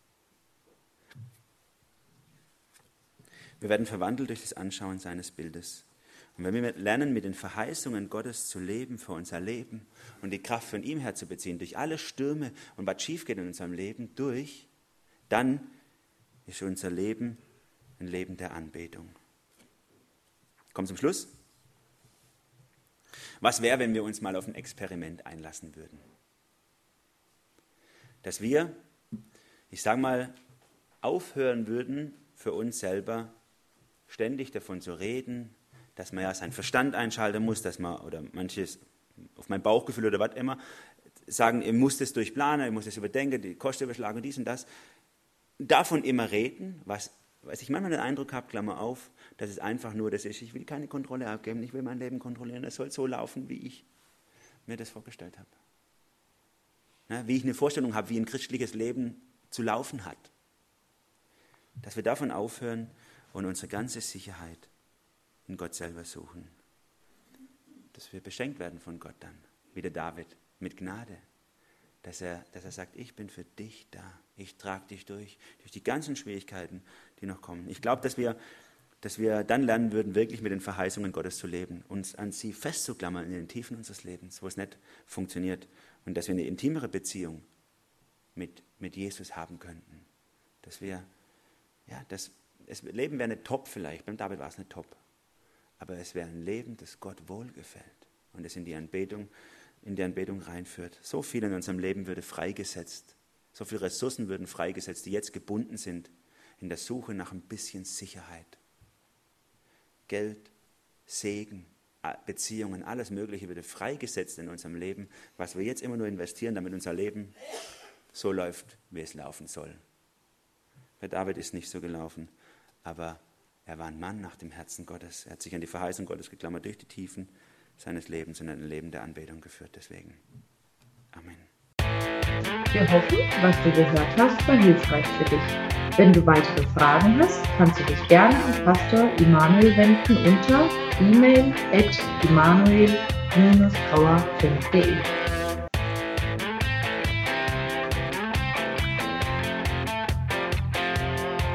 Wir werden verwandelt durch das Anschauen seines Bildes. Und wenn wir lernen, mit den Verheißungen Gottes zu leben, für unser Leben und die Kraft von ihm herzubeziehen, durch alle Stürme und was schief geht in unserem Leben, durch, dann ist unser Leben ein Leben der Anbetung. Kommt zum Schluss. Was wäre, wenn wir uns mal auf ein Experiment einlassen würden? Dass wir, ich sage mal, aufhören würden, für uns selber ständig davon zu reden, dass man ja seinen Verstand einschalten muss, dass man, oder manches auf mein Bauchgefühl oder was immer, sagen, ich muss das durchplanen, ich muss das überdenken, die Kosten überschlagen, dies und das. Davon immer reden, was, was ich manchmal den Eindruck habe, Klammer auf, dass es einfach nur das ist, ich will keine Kontrolle abgeben, ich will mein Leben kontrollieren, es soll so laufen, wie ich mir das vorgestellt habe. Ja, wie ich eine Vorstellung habe, wie ein christliches Leben zu laufen hat. Dass wir davon aufhören und unsere ganze Sicherheit in Gott selber suchen. Dass wir beschenkt werden von Gott dann, wie der David, mit Gnade. Dass er, dass er sagt, ich bin für dich da. Ich trage dich durch, durch die ganzen Schwierigkeiten, die noch kommen. Ich glaube, dass wir, dass wir dann lernen würden, wirklich mit den Verheißungen Gottes zu leben, uns an sie festzuklammern in den Tiefen unseres Lebens, wo es nicht funktioniert. Und dass wir eine intimere Beziehung mit, mit Jesus haben könnten. Dass wir, ja, das, das Leben wäre nicht top vielleicht, beim David war es nicht top. Aber es wäre ein Leben, das Gott wohlgefällt und es in die Anbetung, in die Anbetung reinführt. So viel in unserem Leben würde freigesetzt, so viele Ressourcen würden freigesetzt, die jetzt gebunden sind in der Suche nach ein bisschen Sicherheit. Geld, Segen, Beziehungen, alles Mögliche würde freigesetzt in unserem Leben, was wir jetzt immer nur investieren, damit unser Leben so läuft, wie es laufen soll. Bei David ist nicht so gelaufen, aber er war ein Mann nach dem Herzen Gottes. Er hat sich an die Verheißung Gottes geklammert, durch die Tiefen seines Lebens und ein Leben der Anbetung geführt. Deswegen, Amen. Wir hoffen, was du gehört hast, war hilfreich für dich. Wenn du weitere Fragen hast, kannst du dich gerne an Pastor Immanuel wenden unter e mail at immanuel dash grauer punkt de.